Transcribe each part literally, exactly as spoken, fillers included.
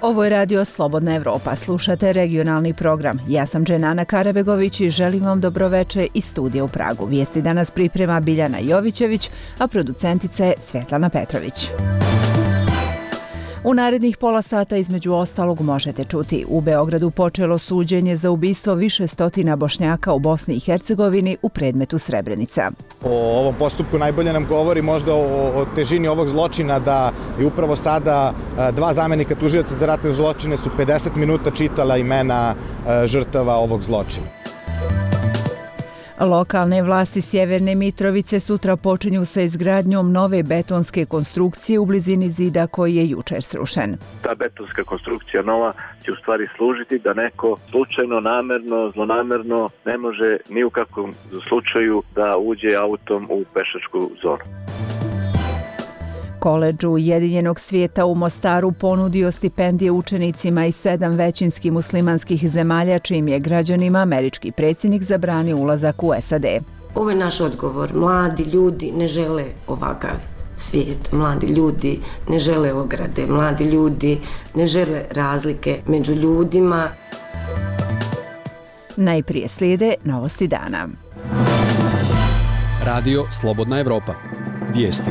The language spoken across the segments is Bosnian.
Ovo je radio Slobodna Evropa. Slušate regionalni program. Ja sam Dženana Karabegović i želim vam dobroveče iz studija u Pragu. Vijesti danas priprema Biljana Jovićević, a producentica je Svetlana Petrović. U narednih pola sata između ostalog možete čuti: u Beogradu počelo suđenje za ubistvo više stotina Bošnjaka u Bosni i Hercegovini u predmetu Srebrenica. O ovom postupku najbolje nam govori možda o, o težini ovog zločina da je upravo sada dva zamenika tužioca za ratne zločine su pedeset minuta čitala imena žrtava ovog zločina. Lokalne vlasti Sjeverne Mitrovice sutra počinju sa izgradnjom nove betonske konstrukcije u blizini zida koji je jučer srušen. Ta betonska konstrukcija nova će u stvari služiti da neko slučajno, namerno, zlonamerno ne može ni u kakvom slučaju da uđe autom u pešačku zonu. Koledž Ujedinjenog svijeta u Mostaru ponudio stipendije učenicima iz sedam većinski muslimanskih zemalja, čijim je građanima američki predsjednik zabranio ulazak u S A D. Ovo je naš odgovor. Mladi ljudi ne žele ovakav svijet. Mladi ljudi ne žele ograde. Mladi ljudi ne žele razlike među ljudima. Najprije slijede novosti dana. Radio Slobodna Evropa. Vijesti.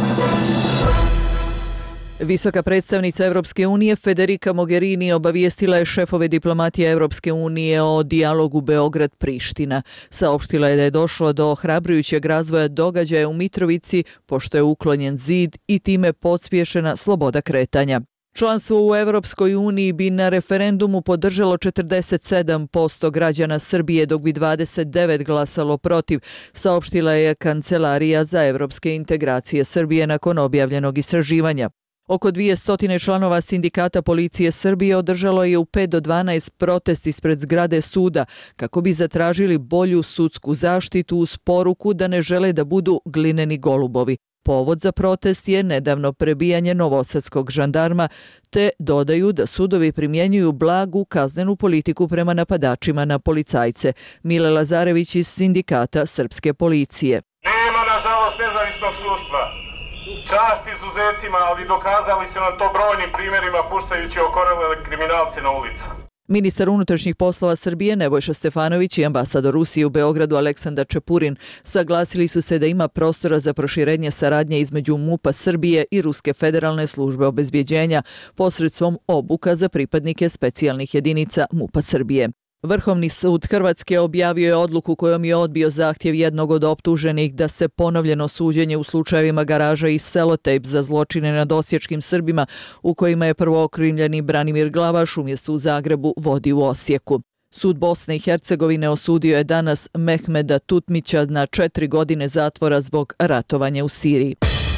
Visoka predstavnica Europske unije Federica Mogherini obavijestila je šefove diplomatije Europske unije o dijalogu Beograd-Priština. Saopštila je da je došlo do ohrabrujućeg razvoja događaja u Mitrovici, pošto je uklonjen zid i time pospješena sloboda kretanja. Članstvo u Europskoj uniji bi na referendumu podržalo četrdeset sedam posto građana Srbije, dok bi dvadeset devet glasalo protiv, saopštila je Kancelarija za evropske integracije Srbije nakon objavljenog istraživanja. Oko dvjesto članova sindikata policije Srbije održalo je u pet do dvanaest protest ispred zgrade suda kako bi zatražili bolju sudsku zaštitu uz poruku da ne žele da budu glineni golubovi. Povod za protest je nedavno prebijanje novosadskog žandarma, te dodaju da sudovi primjenjuju blagu kaznenu politiku prema napadačima na policajce. Mile Lazarević iz sindikata srpske policije. Nema, nažalost, nezavisnog sudstva. Čast izuzecima, ali dokazali su nam to brojnim primjerima puštajući okorele kriminalce na ulicu. Ministar unutrašnjih poslova Srbije Nebojša Stefanović i ambasador Rusije u Beogradu Aleksandar Čepurin saglasili su se da ima prostora za proširenje saradnje između MUP-a Srbije i Ruske federalne službe obezbjeđenja posredstvom obuka za pripadnike specijalnih jedinica MUP-a Srbije. Vrhovni sud Hrvatske objavio je odluku kojom je odbio zahtjev jednog od optuženih da se ponovljeno suđenje u slučajevima garaža i selotejp za zločine nad osječkim Srbima, u kojima je prvookrivljeni Branimir Glavaš umjesto u Zagrebu vodi u Osijeku. Sud Bosne i Hercegovine osudio je danas Mehmeda Tutmića na četiri godine zatvora zbog ratovanja u Siriji.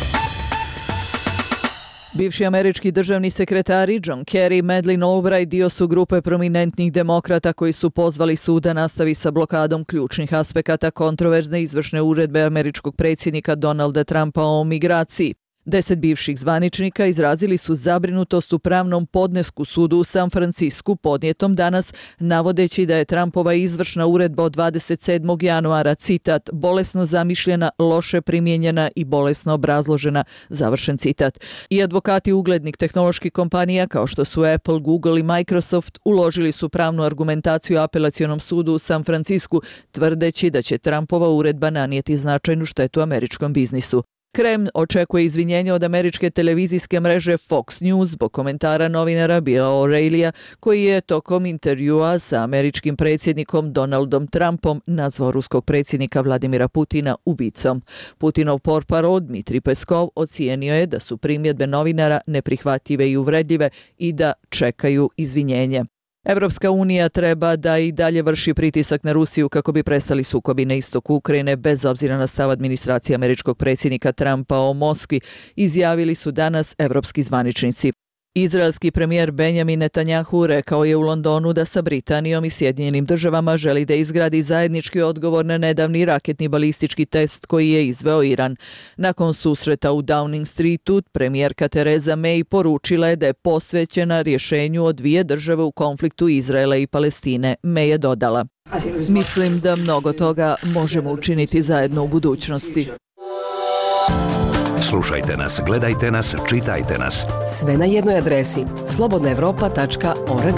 Bivši američki državni sekretari John Kerry i Madeleine Albright dio su grupe prominentnih demokrata koji su pozvali sud da nastavi sa blokadom ključnih aspekata kontroverzne izvršne uredbe američkog predsjednika Donalda Trumpa o migraciji. Deset bivših zvaničnika izrazili su zabrinutost u pravnom podnesku sudu u San Francisku podnijetom danas, navodeći da je Trumpova izvršna uredba od dvadeset sedmog januara, citat, bolesno zamišljena, loše primijenjena i bolesno obrazložena, završen citat. I advokati uglednih tehnoloških kompanija kao što su Apple, Google i Microsoft uložili su pravnu argumentaciju apelacionom sudu u San Francisku, tvrdeći da će Trumpova uredba nanijeti značajnu štetu američkom biznisu. Kreml očekuje izvinjenje od američke televizijske mreže Fox News zbog komentara novinara Billa O'Reillya, koji je tokom intervjua sa američkim predsjednikom Donaldom Trumpom nazvao ruskog predsjednika Vladimira Putina ubicom. Putinov portparol Dmitrij Peskov ocijenio je da su primjedbe novinara neprihvatljive i uvredljive i da čekaju izvinjenje. Evropska unija treba da i dalje vrši pritisak na Rusiju kako bi prestali sukobi na istoku Ukrajine bez obzira na stav administracije američkog predsjednika Trumpa o Moskvi, izjavili su danas evropski zvaničnici. Izraelski premijer Benjamin Netanjahu rekao je u Londonu da sa Britanijom i Sjedinjenim državama želi da izgradi zajednički odgovor na nedavni raketni balistički test koji je izveo Iran. Nakon susreta u Downing Streetu, premijerka Theresa May poručila je da je posvećena rješenju od dvije države u konfliktu Izraela i Palestine. May je dodala: mislim da mnogo toga možemo učiniti zajedno u budućnosti. Slušajte nas, gledajte nas, čitajte nas. Sve na jednoj adresi slobodna evropa tačka org.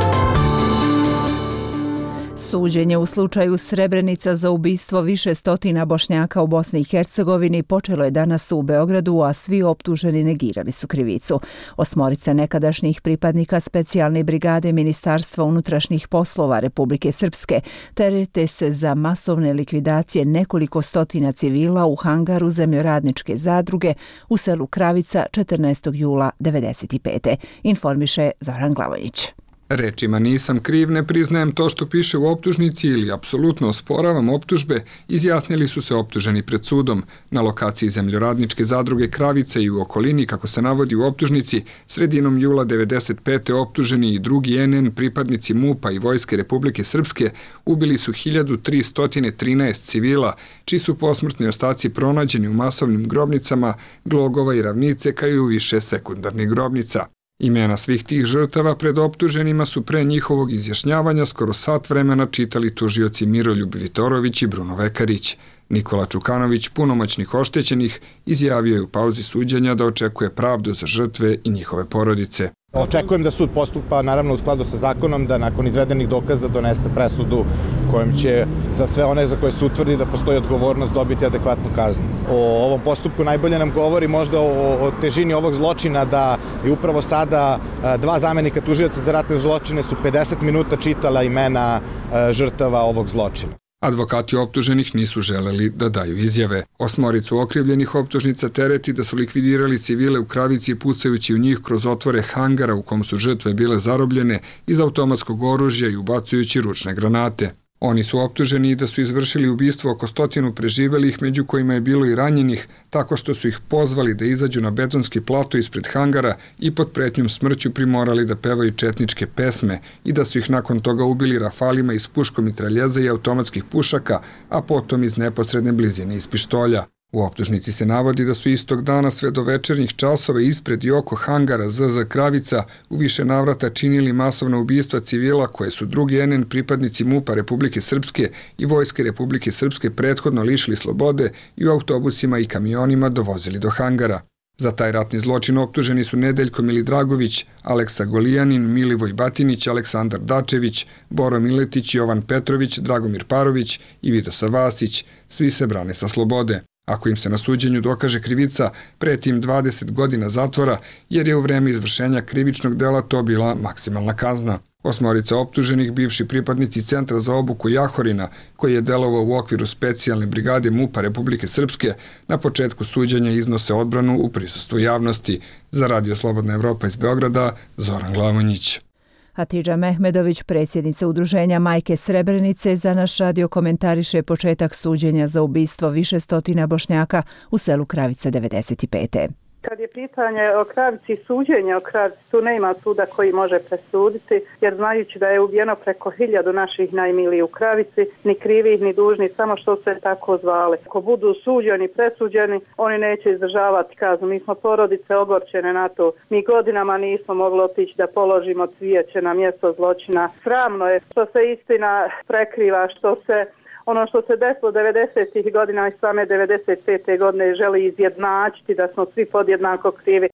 Suđenje u slučaju Srebrenica za ubistvo više stotina Bošnjaka u Bosni i Hercegovini počelo je danas u Beogradu, a svi optuženi negirali su krivicu. Osmorica nekadašnjih pripadnika specijalne brigade Ministarstva unutrašnjih poslova Republike Srpske terete se za masovne likvidacije nekoliko stotina civila u hangaru zemljoradničke zadruge u selu Kravica četrnaestog jula devedeset pete. Informiše Zoran Glavonjić. Rečima nisam kriv, ne priznajem to što piše u optužnici ili apsolutno osporavam optužbe, izjasnili su se optuženi pred sudom. Na lokaciji zemljoradničke zadruge Kravice i u okolini, kako se navodi u optužnici, sredinom jula devedeset pete optuženi i drugi en en pripadnici MUP-a i Vojske Republike Srpske ubili su hiljadu tristo trinaest civila, čiji su posmrtni ostaci pronađeni u masovnim grobnicama Glogova i Ravnice, kao i u više sekundarnih grobnica. Imena svih tih žrtava pred optuženima su pre njihovog izjašnjavanja skoro sat vremena čitali tužioci Miroljub Vitorović i Bruno Vekarić. Nikola Čukanović, punomoćnik oštećenih, izjavio je u pauzi suđenja da očekuje pravdu za žrtve i njihove porodice. Očekujem da sud postupa naravno u skladu sa zakonom, da nakon izvedenih dokaza donese presudu kojom će za sve one za koje se utvrdi da postoji odgovornost dobiti adekvatnu kaznu. O ovom postupku najbolje nam govori možda o, o težini ovog zločina, da je upravo sada dva zamenika tužioca za ratne zločine su pedeset minuta čitala imena žrtava ovog zločina. Advokati optuženih nisu želeli da daju izjave. Osmoricu okrivljenih optužnica tereti da su likvidirali civile u Kravici pucajući u njih kroz otvore hangara u kom su žrtve bile zarobljene iz automatskog oružja i ubacujući ručne granate. Oni su optuženi da su izvršili ubistvo oko stotinu preživelih, među kojima je bilo i ranjenih, tako što su ih pozvali da izađu na betonski plato ispred hangara i pod pretnjom smrću primorali da pevaju četničke pesme i da su ih nakon toga ubili rafalima iz puškomitraljeza i automatskih pušaka, a potom iz neposredne blizine iz pištolja. U optužnici se navodi da su istog dana sve do večernjih časova ispred i oko hangara Z Z Kravica u više navrata činili masovna ubistva civila koje su drugi en en pripadnici MUP-a Republike Srpske i Vojske Republike Srpske prethodno lišili slobode i u autobusima i kamionima dovozili do hangara. Za taj ratni zločin optuženi su Nedeljko Milidragović, Aleksa Golijanin, Milivoj Batinić, Aleksandar Dačević, Boro Miletić, Jovan Petrović, Dragomir Parović i Vidosa Vasić. Svi se brane sa slobode. Ako im se na suđenju dokaže krivica, preti im dvadeset godina zatvora, jer je u vreme izvršenja krivičnog dela to bila maksimalna kazna. Osmorica optuženih, bivši pripadnici Centra za obuku Jahorina, koji je delovao u okviru specijalne brigade MUP-a Republike Srpske, na početku suđenja iznose odbranu u prisustvu javnosti. Za Radio Slobodna Evropa iz Beograda, Zoran Glavonjić. Hatidža Mehmedović, predsjednica udruženja Majke Srebrenice, za naš radio komentariše početak suđenja za ubistvo više stotina Bošnjaka u selu Kravica devedeset pete. Kad je pitanje o Kravici, suđenje o Kravici, tu nema suda koji može presuditi, jer znajući da je ubijeno preko hiljadu naših najmilijih u Kravici, ni krivih ni dužni, samo što se tako zvali. Ako budu suđeni, presuđeni, oni neće izdržavati kaznu. Mi smo porodice ogorčene na to. Mi godinama nismo mogli otići da položimo cvijeće na mjesto zločina. Sramno je što se istina prekriva, što se ono što se desilo devedesetih godina i same devedeset pete godine želi izjednačiti da smo svi podjednako krivi.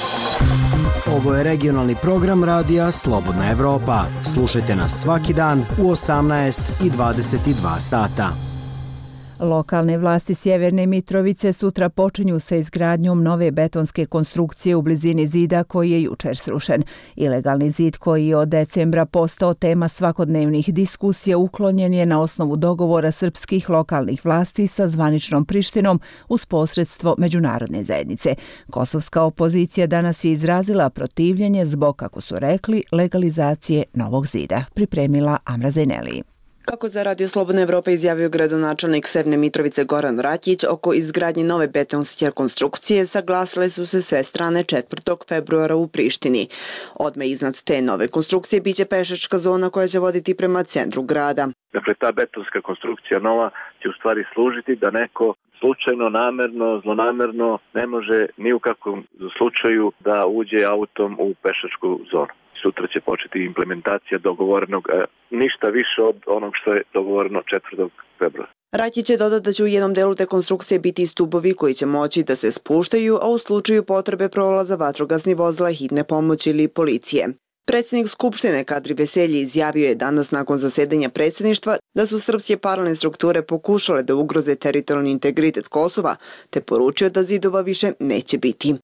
Ovo je regionalni program radija Slobodna Evropa. Slušajte nas svaki dan u osamnaest i dvadeset dva sata. Lokalne vlasti Sjeverne Mitrovice sutra počinju sa izgradnjom nove betonske konstrukcije u blizini zida koji je jučer srušen. Ilegalni zid koji je od decembra postao tema svakodnevnih diskusija uklonjen je na osnovu dogovora srpskih lokalnih vlasti sa zvaničnom Prištinom uz posredstvo međunarodne zajednice. Kosovska opozicija danas je izrazila protivljenje zbog, kako su rekli, legalizacije novog zida. Pripremila Amra Zajneli. Kako za Radio Slobodna Evropa izjavio gradonačelnik Severne Mitrovice Goran Rakić, oko izgradnje nove betonske konstrukcije saglasile su se sve strane četvrtog februara u Prištini. Odmah iznad te nove konstrukcije biće pešačka zona koja će voditi prema centru grada. Dakle, ta betonska konstrukcija nova će u stvari služiti da neko slučajno, namerno, zlonamerno ne može ni u kakvom slučaju da uđe autom u pešačku zonu. Sutra će početi implementacija dogovorenog, ništa više od onog što je dogovoreno četvrtog februara. Rakić je dodao da će u jednom delu te konstrukcije biti stubovi koji će moći da se spuštaju, a u slučaju potrebe prolaza vatrogasnih vozila, hitne pomoći ili policije. Predsjednik Skupštine Kadri Veselji izjavio je danas nakon zasedanja predsjedništva da su srpske paralelne strukture pokušale da ugroze teritorijalni integritet Kosova, te poručio da zidova više neće biti.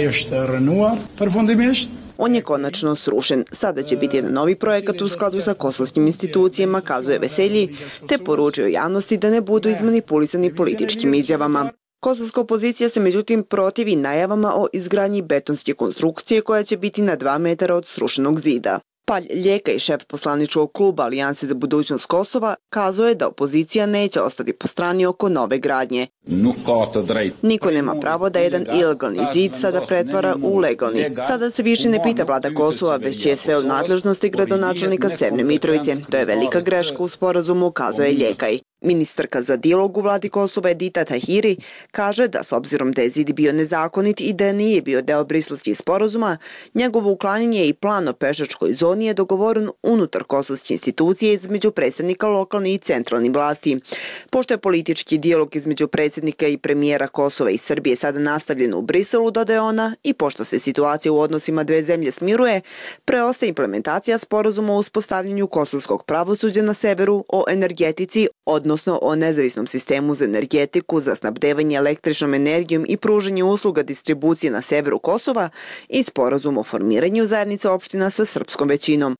On je konačno srušen. Sada će biti jedan novi projekat u skladu sa kosovskim institucijama, kazuje Veselji, te poručio javnosti da ne budu izmanipulisani političkim izjavama. Kosovska opozicija se međutim protivi najavama o izgradnji betonske konstrukcije koja će biti na dva metara od srušenog zida. Palj Ljeka i šef poslaničkog kluba Alijanse za budućnost Kosova kazao je da opozicija neće ostati po strani oko nove gradnje. Niko nema pravo da jedan ilegalni zid sada pretvara u legalni. Sada se više ne pita vlada Kosova, već je sve u nadležnosti gradonačelnika Severne Mitrovice. To je velika greška u sporazumu, kazuje Ljekaj. Ministarka za dijalog u vladi Kosova Edita Tahiri kaže da s obzirom da je zid bio nezakonit i da nije bio deo briselskih sporazuma, njegovo uklanjanje i plan o pešačkoj zoni je dogovoren unutar kosovske institucije između predstavnika lokalne i centralne vlasti. Pošto je politički dijalog između predsjednika i premijera Kosova i Srbije sada nastavljen u Briselu, dodaje ona, i pošto se situacija u odnosima dve zemlje smiruje, preostaje implementacija sporazuma o uspostavljanju kosovskog pravosuđa na severu o energetici, odnosno o nezavisnom sistemu za energetiku, za snabdevanje električnom energijom i pružanje usluga distribucije na severu Kosova i sporazum o formiranju zajednice opština sa srpskom većinom.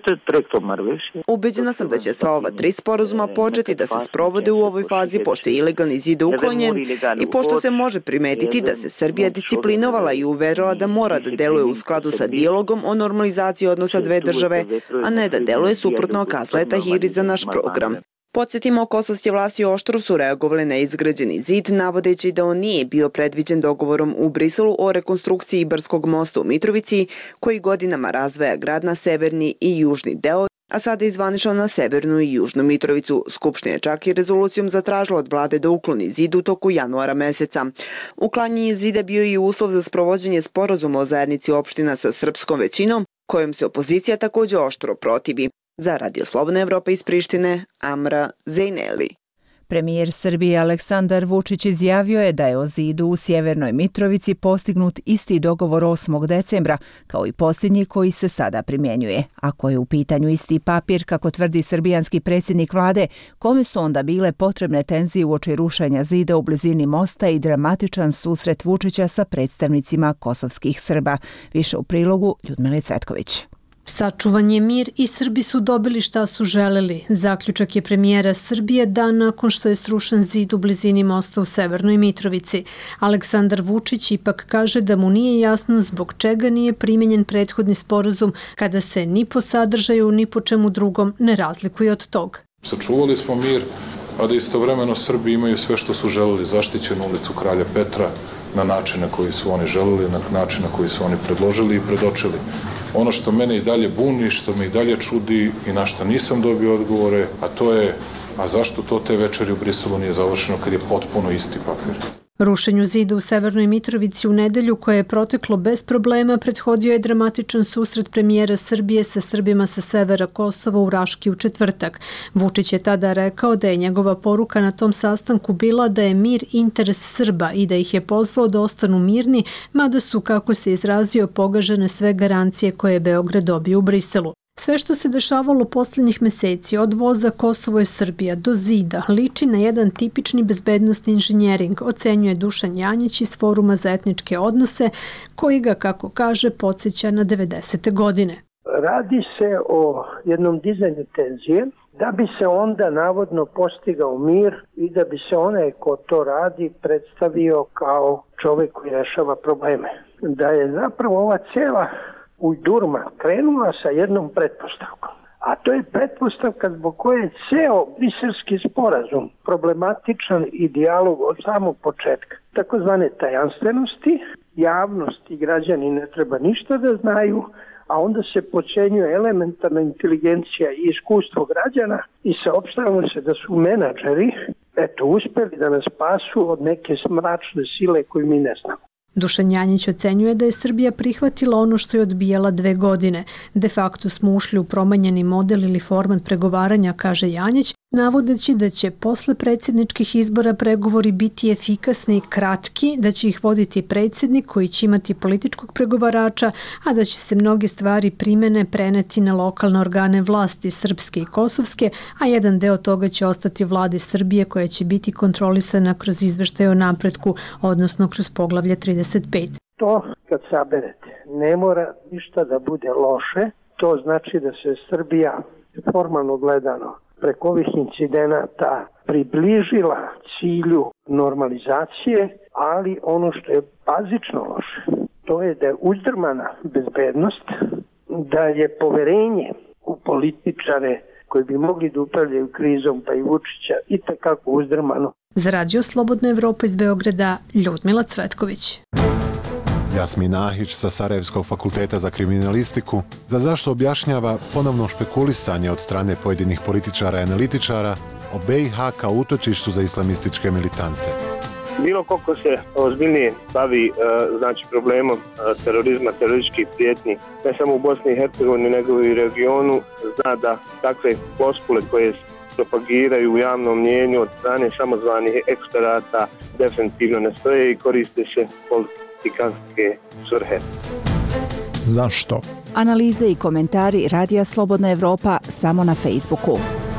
Ubeđena sam da će sva ova tri sporazuma početi da se sprovode u ovoj fazi pošto je ilegalni zid uklonjen i pošto se može primetiti da se Srbija disciplinovala i uverila da mora da deluje u skladu sa dijalogom o normalizaciji odnosa dve države, a ne da deluje suprotno, kazala je Tahiri za naš program. Podsjetimo, kosovske vlasti oštro su reagovale na izgrađeni zid, navodeći da on nije bio predviđen dogovorom u Briselu o rekonstrukciji Ibarskog mosta u Mitrovici, koji godinama razdvaja grad na severni i južni deo, a sada je izvaničan na severnu i južnu Mitrovicu. Skupština je čak i rezolucijom zatražila od vlade da ukloni zid u toku januara meseca. Uklanjanje zida bio je i uslov za sprovođenje sporazuma o zajednici opština sa srpskom većinom, kojom se opozicija također oštro protivi. Za Radio Slobodna Evropa iz Prištine, Amra Zejneli. Premijer Srbije Aleksandar Vučić izjavio je da je o zidu u Sjevernoj Mitrovici postignut isti dogovor osmog decembra, kao i posljednji koji se sada primjenjuje. Ako je u pitanju isti papir, kako tvrdi srbijanski predsjednik vlade, kome su onda bile potrebne tenzije uoči rušenja zida u blizini mosta i dramatičan susret Vučića sa predstavnicima kosovskih Srba. Više u prilogu Ljudmile Cvetković. Sačuvan je mir i Srbi su dobili šta su želeli. Zaključak je premijera Srbije dan nakon što je srušen zid u blizini mosta u Severnoj Mitrovici. Aleksandar Vučić ipak kaže da mu nije jasno zbog čega nije primjenjen prethodni sporazum kada se ni po sadržaju ni po čemu drugom ne razlikuje od tog. Sačuvali smo mir, a da istovremeno Srbi imaju sve što su želeli, zaštićenu ulicu Kralja Petra na način na koji su oni želeli, na način na koji su oni predložili i predočili. Ono što mene i dalje buni, što me i dalje čudi i na što nisam dobio odgovore, a to je, a zašto to te večeri u Briselu nije završeno kad je potpuno isti papir? Rušenju zida u Severnoj Mitrovici u nedelju koje je proteklo bez problema prethodio je dramatičan susret premijera Srbije sa Srbima sa severa Kosova u Raški u četvrtak. Vučić je tada rekao da je njegova poruka na tom sastanku bila da je mir interes Srba i da ih je pozvao da ostanu mirni, mada su, kako se izrazio, pogažene sve garancije koje je Beograd dobio u Briselu. Sve što se dešavalo posljednjih meseci, od voza Kosovo je Srbija do zida, liči na jedan tipični bezbednostni inženjering, ocenjuje Dušan Janjić iz Foruma za etničke odnose, koji ga, kako kaže, podsjeća na devedesete godine. Radi se o jednom dizanju tenzije, da bi se onda navodno postigao mir i da bi se onaj ko to radi predstavio kao čovjek koji rešava probleme. Da je zapravo ova cijela ujdurma krenula sa jednom pretpostavkom. A to je pretpostavka zbog koje je ceo briselski sporazum problematičan i dijalog od samog početka. Takozvane tajanstvenosti, javnost i građani ne treba ništa da znaju, a onda se podcenjuje elementarna inteligencija i iskustvo građana i saopštavamo se da su menadžeri eto, uspeli da nas spasu od neke mračne sile koju mi ne znamo. Dušan Janjić ocenjuje da je Srbija prihvatila ono što je odbijala dve godine. De facto smo ušli u promenjeni model ili format pregovaranja, kaže Janjić, navodeći da će posle predsjedničkih izbora pregovori biti efikasni i kratki, da će ih voditi predsjednik koji će imati političkog pregovarača, a da će se mnoge stvari primene preneti na lokalne organe vlasti srpske i kosovske, a jedan deo toga će ostati vladi Srbije koja će biti kontrolisana kroz izveštaje o napretku, odnosno kroz poglavlje trideset pet. To kad saberete, ne mora ništa da bude loše, to znači da se Srbija formalno gledano preko ovih incidenata približila cilju normalizacije, ali ono što je bazično loše, to je da je uzdrmana bezbednost, da je poverenje u političare koji bi mogli da upravljaju krizom, pa i Vučića, i takako uzdrmano. Za Radio Slobodna Evropa iz Beograda, Ljudmila Cvetković. Jasmin Ahić sa Sarajevskog fakulteta za kriminalistiku za zašto objašnjava ponovno špekulisanje od strane pojedinih političara i analitičara o B i H kao utočištu za islamističke militante. Bilo koliko se ozbiljnije bavi znači problemom terorizma, terorističkih prijetnji, ne samo u Bosni i Hercegovini nego i u regionu, zna da takve floskule koje propagiraju u javnom mnijenju od strane samozvanih eksperata definitivno ne stoje i koriste se politikanske svrhe. Zašto? Analize i komentari Radija Slobodna Evropa samo na Facebooku.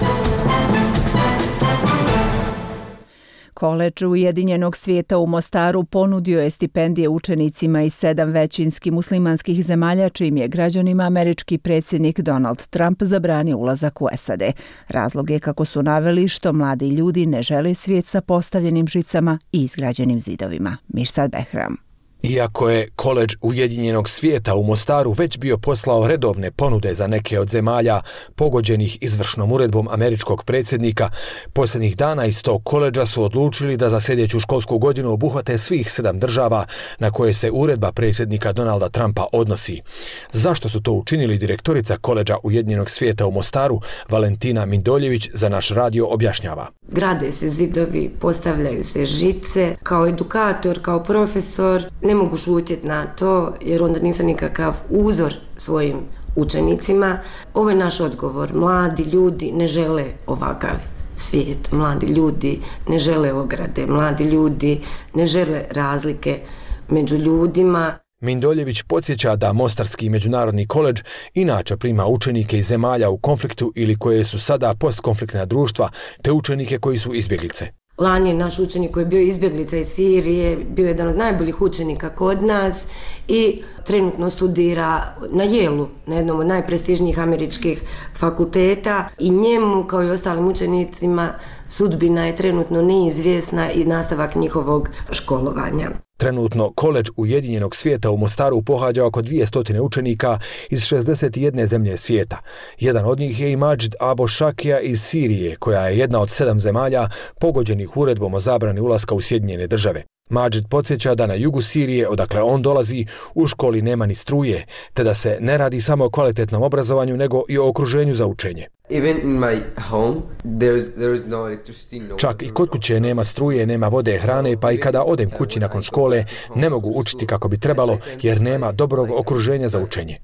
Koledž Ujedinjenog svijeta u Mostaru ponudio je stipendije učenicima iz sedam većinski muslimanskih zemalja, čijim je građanima američki predsjednik Donald Trump zabranio ulazak u S A D. Razlog je, kako su naveli, što mladi ljudi ne žele svijet sa postavljenim žicama i izgrađenim zidovima. Mirsad Behram. Iako je Koledž Ujedinjenog svijeta u Mostaru već bio poslao redovne ponude za neke od zemalja pogođenih izvršnom uredbom američkog predsjednika, posljednjih dana iz tog koledža su odlučili da za sljedeću školsku godinu obuhvate svih sedam država na koje se uredba predsjednika Donalda Trumpa odnosi. Zašto su to učinili, direktorica Koledža Ujedinjenog svijeta u Mostaru, Valentina Mindoljević, za naš radio objašnjava. Grade se zidovi, postavljaju se žice. Kao edukator, kao profesor, ne mogu šutjeti na to jer onda nisam nikakav uzor svojim učenicima. Ovo je naš odgovor. Mladi ljudi ne žele ovakav svijet. Mladi ljudi ne žele ograde. Mladi ljudi ne žele razlike među ljudima. Mindoljević podsjeća da Mostarski međunarodni koledž inače prima učenike iz zemalja u konfliktu ili koje su sada postkonfliktna društva, te učenike koji su izbjeglice. Lani je naš učenik koji je bio izbjeglica iz Sirije, bio jedan od najboljih učenika kod nas i trenutno studira na Yale, na jednom od najprestižnijih američkih fakulteta, i njemu kao i ostalim učenicima sudbina je trenutno neizvjesna i nastavak njihovog školovanja. Trenutno Koledž Ujedinjenog svijeta u Mostaru pohađa oko dvjesto učenika iz šezdeset jedne zemlje svijeta. Jedan od njih je i Mađid Abo Šakija iz Sirije, koja je jedna od sedam zemalja pogođenih uredbom o zabrani ulaska u Sjedinjene države. Mađid podsjeća da na jugu Sirije, odakle on dolazi, u školi nema ni struje, te da se ne radi samo o kvalitetnom obrazovanju, nego i o okruženju za učenje. Čak i kod kuće nema struje, nema vode, hrane, pa i kada odem kući nakon škole ne mogu učiti kako bi trebalo jer nema dobrog okruženja za učenje.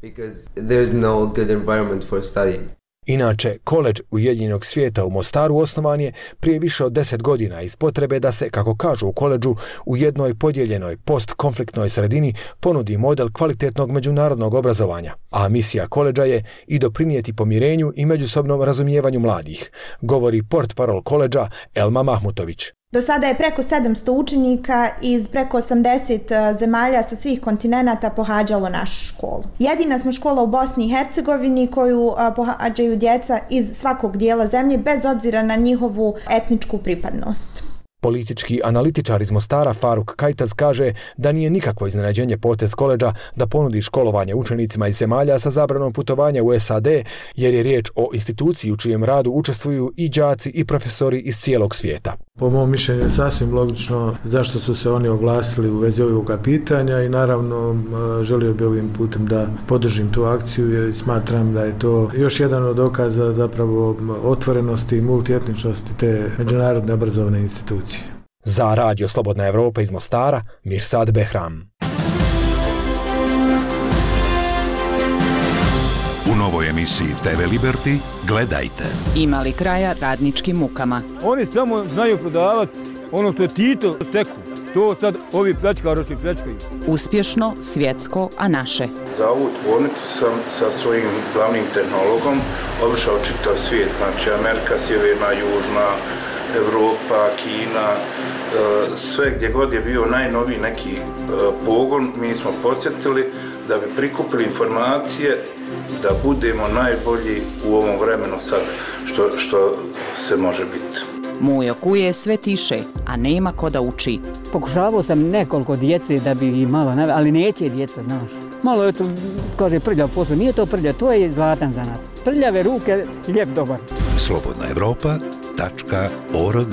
Inače, Koledž Ujedinjenog svijeta u Mostaru osnovan je prije više od deset godina iz potrebe da se, kako kažu u koledžu, u jednoj podijeljenoj postkonfliktnoj sredini ponudi model kvalitetnog međunarodnog obrazovanja, a misija koledža je i doprinijeti pomirenju i međusobnom razumijevanju mladih, govori portparol koledža Elma Mahmutović. Do sada je preko sedamsto učenika iz preko osamdeset zemalja sa svih kontinenata pohađalo našu školu. Jedina smo škola u Bosni i Hercegovini koju pohađaju djeca iz svakog dijela zemlje bez obzira na njihovu etničku pripadnost. Politički analitičar iz Mostara Faruk Kajtaz kaže da nije nikakvo iznenađenje potez koledža da ponudi školovanje učenicima iz zemalja sa zabranom putovanja u S A D, jer je riječ o instituciji u čijem radu učestvuju i đaci i profesori iz cijelog svijeta. Po mom mišljenju je sasvim logično zašto su se oni oglasili u vezi ovoga pitanja i naravno želio bi ovim putem da podržim tu akciju i smatram da je to još jedan od dokaza zapravo otvorenosti i multietničnosti te međunarodne obrazovne institucije. Za Radio Slobodna Evropa iz Mostara, Mirsad Behram. Puno novoj emisiji te ve Liberty gledajte. Ima li kraja radničkim mukama? Oni samo znaju prodavati ono što je Tito steku. To sad ovi pljačkaroši pljačkaju. Uspješno, svjetsko, a naše. Za ovu tvornicu sam sa svojim glavnim tehnologom obišao čitav svijet, znači Amerika, Sjeverna, Južna, Evropa, Kina, sve gdje god je bio najnoviji neki pogon, mi smo posjetili da bi prikupili informacije da budemo najbolji u ovom vremenu sad, što, što se može biti. Mujo kuje sve tiše, a nema ko da uči. Pokušavao sam nekoliko djece da bi malo, ali neće djeca, znaš. Malo je to, kaže, prljav posao. Nije to prljav, to je zlatan zanat. Prljave ruke, lijep dobar. slobodna evropa tačka org.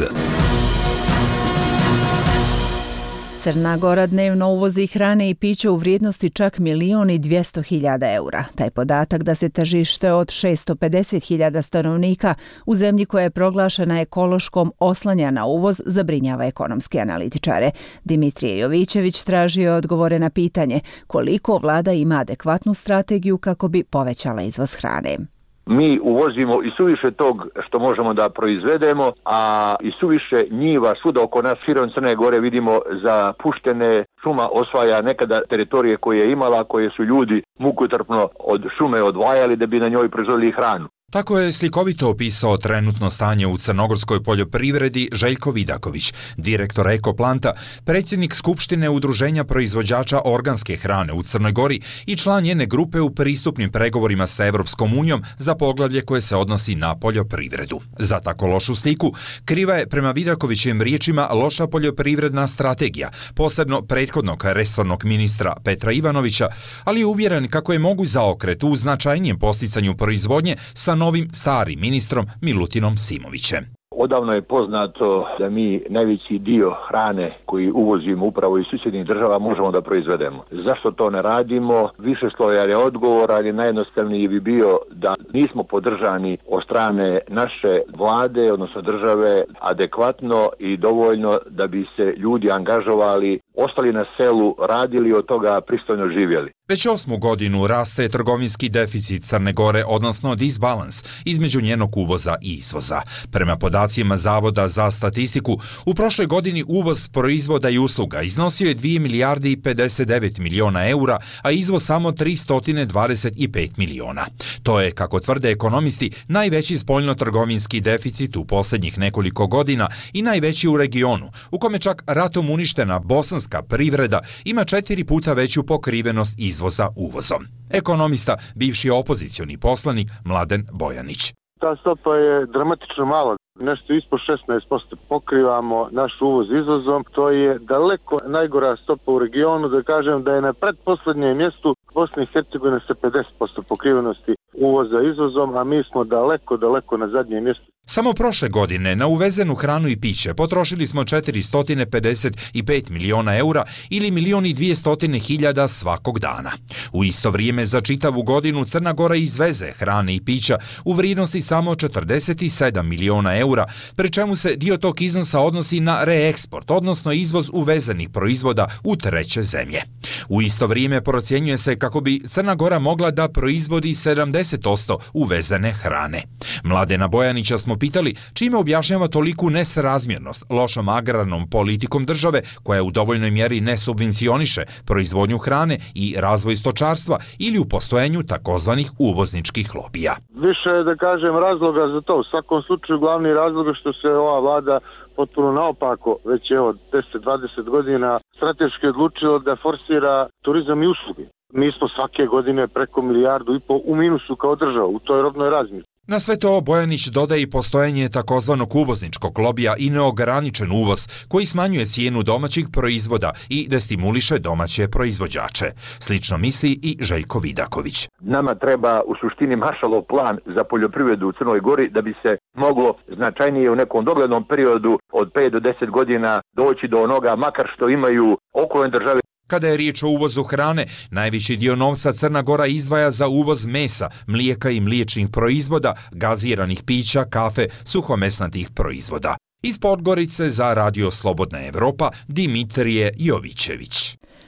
Crna Gora dnevno uvozi hrane i piće u vrijednosti čak milion i dvjesto hiljada eura. Taj podatak da se tržište od šesto pedeset hiljada stanovnika u zemlji koja je proglašena ekološkom oslanja na uvoz zabrinjava ekonomske analitičare. Dimitrije Jovićević tražio odgovore na pitanje koliko vlada ima adekvatnu strategiju kako bi povećala izvoz hrane. Mi uvozimo i suviše tog što možemo da proizvedemo, a i suviše njiva svuda oko nas, širom Crne Gore vidimo zapuštene, šuma osvaja nekada teritorije koje je imala, koje su ljudi mukotrpno od šume odvajali da bi na njoj proizvodili hranu. Tako je slikovito opisao trenutno stanje u crnogorskoj poljoprivredi Željko Vidaković, direktor Ekoplanta, predsjednik Skupštine Udruženja proizvođača organske hrane u Crnoj Gori i član njene grupe u pristupnim pregovorima sa Evropskom unijom za poglavlje koje se odnosi na poljoprivredu. Za tako lošu sliku kriva je prema Vidakovićevim riječima loša poljoprivredna strategija, posebno prethodnog resornog ministra Petra Ivanovića, ali je uvjeren kako je mogu zaokret u značajnijem posticanju proizvodnje sa novim starim ministrom Milutinom Simovićem. Odavno je poznato da mi najveći dio hrane koji uvozimo upravo iz susjednih država možemo da proizvedemo. Zašto to ne radimo? Više slojan je odgovor, ali najjednostavniji bi bio da nismo podržani od strane naše vlade, odnosno države, adekvatno i dovoljno da bi se ljudi angažovali, ostali na selu, radili od toga pristojno živjeli. Već osmu godinu raste trgovinski deficit Crne Gore, odnosno disbalans između njenog uvoza i izvoza. Prema podacima Zavoda za statistiku, u prošloj godini uvoz proizvoda i usluga iznosio je dvije milijarde i pedeset devet miliona eura, a izvoz samo tristo dvadeset pet miliona. To je, kako tvrde ekonomisti, najveći spoljno-trgovinski deficit u posljednjih nekoliko godina i najveći u regionu, u kome čak ratom uništena bosanska privreda ima četiri puta veću pokrivenost izvoza uvozom. Ekonomista, bivši opozicioni poslanik Mladen Bojanić. Ta stopa je dramatično mala. Nešto ispod šesnaest posto pokrivamo naš uvoz izvozom. To je daleko najgora stopa u regionu, da kažem da je na pretposlednjem mjestu Bosna i Hercegovina sa pedeset posto pokrivenosti uvoza izvozom, a mi smo daleko, daleko na zadnjem mjestu. Samo prošle godine na uvezenu hranu i piće potrošili smo četiristo pedeset pet miliona eura ili milion i dvjesto hiljada svakog dana. U isto vrijeme za čitavu godinu Crna Gora izveze hrane i pića u vrijednosti samo četrdeset sedam miliona eura, pri čemu se dio tog iznosa odnosi na reeksport, odnosno izvoz uvezenih proizvoda u treće zemlje. U isto vrijeme procjenjuje se kako bi Crna Gora mogla da proizvodi sedamdeset posto uvezene hrane. Mladena Bojanića smo pitali čime objašnjava toliku nesrazmjernost lošom agrarnom politikom države koja u dovoljnoj mjeri ne subvencioniše proizvodnju hrane i razvoj stočarstva ili u postojenju takozvanih uvozničkih lobija. Više je, da kažem, razloga za to. U svakom slučaju glavni razlog je što se ova vlada potpuno naopako, već evo deset do dvadeset godina strateški odlučila da forsira turizam i usluge. Mi smo svake godine preko milijardu i po u minusu kao država u toj robnoj razmjeni. Na sve to Bojanić dodaje i postojanje takozvanog uvozničkog lobija i neograničen uvoz koji smanjuje cijenu domaćih proizvoda i destimuliše domaće proizvođače. Slično misli i Željko Vidaković. Nama treba u suštini Maršalov plan za poljoprivredu u Crnoj Gori da bi se moglo značajnije u nekom doglednom periodu od pet do deset godina doći do onoga makar što imaju okolne države. Kada je riječ o uvozu hrane, najveći dio novca Crna Gora izdvaja za uvoz mesa, mlijeka i mliječnih proizvoda, gaziranih pića, kafe, suhomesnatih proizvoda. Iz Podgorice za Radio Slobodna Evropa, Dimitrije Jovićević.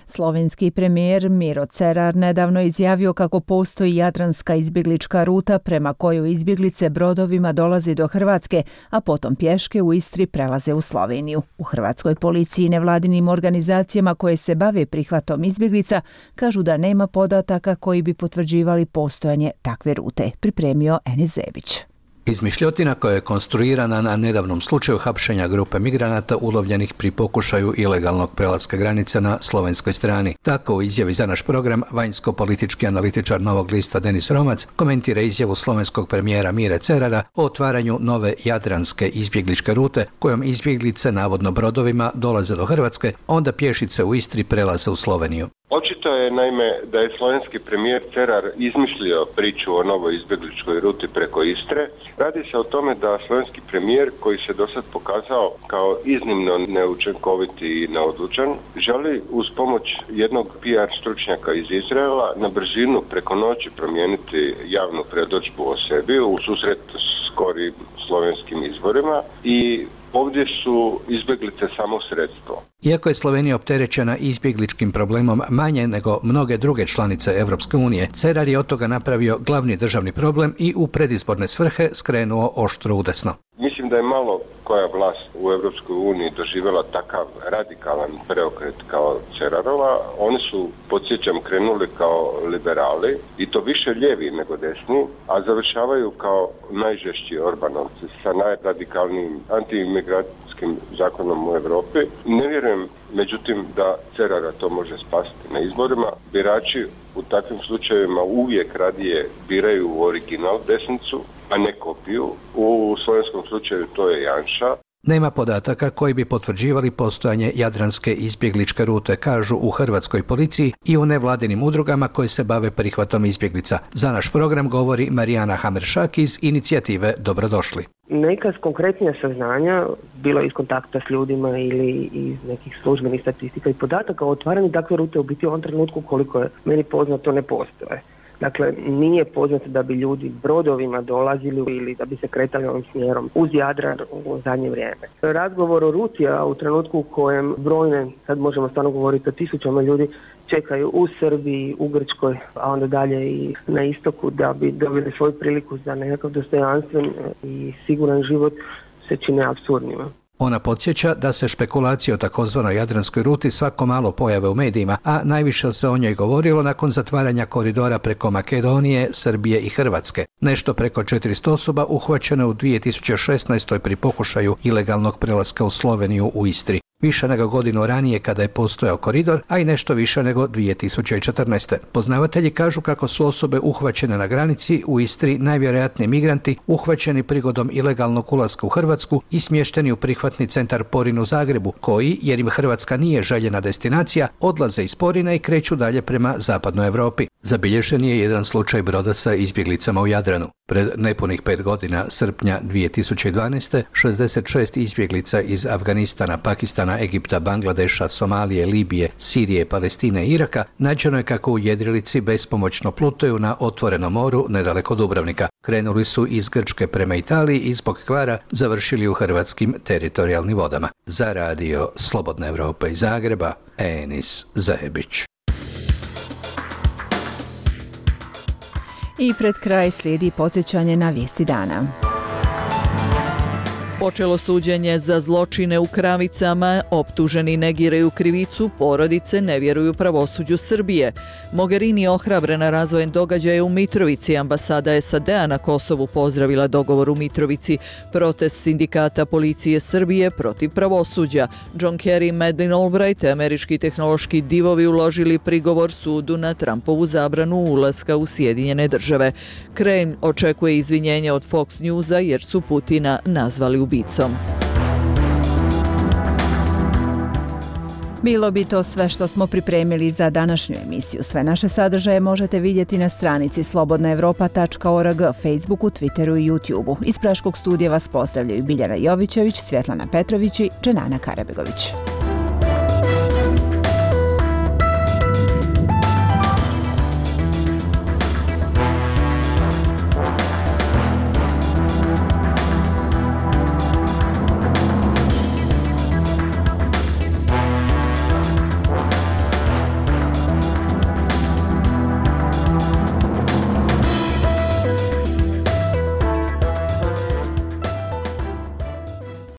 Slovenski premijer Miro Cerar nedavno izjavio kako postoji jadranska izbjeglička ruta prema kojoj izbjeglice brodovima dolazi do Hrvatske, a potom pješke u Istri prelaze u Sloveniju. U hrvatskoj policiji i nevladinim organizacijama koje se bave prihvatom izbjeglica kažu da nema podataka koji bi potvrđivali postojanje takve rute, pripremio Enis Zebić. Izmišljotina koja je konstruirana na nedavnom slučaju hapšenja grupe migranata ulovljenih pri pokušaju ilegalnog prelaska granice na slovenskoj strani. Tako u izjavi za naš program vanjsko-politički analitičar Novog lista Denis Romac komentira izjavu slovenskog premijera Mire Cerara o otvaranju nove jadranske izbjegličke rute kojom izbjeglice navodno brodovima dolaze do Hrvatske, onda pješice u Istri prelaze u Sloveniju. Očito je naime da je slovenski premijer Cerar izmislio priču o novoj izbjegličkoj ruti preko Istre. Radi se o tome da slovenski premijer, koji se do sad pokazao kao iznimno neučinkoviti i neodlučan, želi uz pomoć jednog P R stručnjaka iz Izraela na brzinu preko noći promijeniti javnu predodžbu o sebi u susret skori slovenskim izborima i ovdje su izbjeglice samo sredstvo. Iako je Slovenija opterećena izbjegličkim problemom manje nego mnoge druge članice Europske unije, Cerar je od toga napravio glavni državni problem i u predizborne svrhe skrenuo oštro udesno. Mislim da je malo koja vlast u Europskoj uniji doživjela takav radikalan preokret kao Cerarova. Oni su, podsjećam, krenuli kao liberali i to više lijevi nego desni, a završavaju kao najžešći Orbanovci sa najradikalnijim antiimigracijskim zakonom u Europi. Ne vjerujem, međutim, da Cerara to može spasiti na izborima. Birači u takvim slučajevima uvijek radije biraju original desnicu, a ne kopiju. U slovenskom slučaju to je Janša. Nema podataka koji bi potvrđivali postojanje jadranske izbjegličke rute, kažu u hrvatskoj policiji i u nevladinim udrugama koje se bave prihvatom izbjeglica. Za naš program govori Marijana Hameršak iz inicijative Dobrodošli. Neka konkretnija saznanja, bilo iz kontakta s ljudima ili iz nekih službenih statistika i podataka o otvaranju takve rute u biti u ovom trenutku, koliko je meni poznato, ne postoje. Dakle, nije poznato da bi ljudi brodovima dolazili ili da bi se kretali ovim smjerom uz Jadran u zadnje vrijeme. Razgovor o ruti, a u trenutku u kojem brojne, sad možemo stvarno govoriti o tisućama ljudi, čekaju u Srbiji, u Grčkoj, a onda dalje i na istoku da bi dobili svoju priliku za nekakav dostojanstven i siguran život, se čine apsurdnima. Ona podsjeća da se špekulacije o takozvanoj jadranskoj ruti svako malo pojave u medijima, a najviše se o njoj govorilo nakon zatvaranja koridora preko Makedonije, Srbije i Hrvatske. Nešto preko četiristo osoba uhvaćeno u dvije tisuće šesnaestoj pri pokušaju ilegalnog prelaska u Sloveniju u Istri. Više nego godinu ranije kada je postojao koridor, a i nešto više nego dvije tisuće četrnaeste. Poznavatelji kažu kako su osobe uhvaćene na granici u Istri najvjerojatnije migranti uhvaćeni prigodom ilegalnog ulaska u Hrvatsku i smješteni u prihvatni centar Porin u Zagrebu, koji, jer im Hrvatska nije željena destinacija, odlaze iz Porina i kreću dalje prema zapadnoj Europi. Zabilježen je jedan slučaj broda sa izbjeglicama u Jadranu. Pred nepunih pet godina, srpnja dvije tisuće dvanaeste, šezdeset šest izbjeglica iz Afganistana, Pakistana, Egipta, Bangladeša, Somalije, Libije, Sirije, Palestine i Iraka nađeno je kako u jedrilici bespomoćno plutaju na otvorenom moru nedaleko Dubrovnika. Krenuli su iz Grčke prema Italiji i zbog kvara završili u hrvatskim teritorijalnim vodama. Za radio Slobodna Evropa iz Zagreba, Enis Zebić. I pred kraj slijedi podsjećanje na vijesti dana. Počelo suđenje za zločine u Kravicama, optuženi negiraju krivicu, porodice ne vjeruju pravosuđu Srbije. Mogherini ohrabrena razvojem događaja u Mitrovici, ambasada S A D-a na Kosovu pozdravila dogovor u Mitrovici, protest sindikata policije Srbije protiv pravosuđa. John Kerry, Madeleine Albright, američki tehnološki divovi uložili prigovor sudu na Trumpovu zabranu ulaska u Sjedinjene države. Kremlj očekuje izvinjenje od Fox Newsa jer su Putina nazvali ubicom. Bilo bi to sve što smo pripremili za današnju emisiju. Sve naše sadržaje možete vidjeti na stranici slobodna evropa tačka org, Facebooku, Twitteru i YouTubeu. Iz Praškog studija vas pozdravljaju Biljana Jovićević, Svjetlana Petrović i Dženana Karabegović.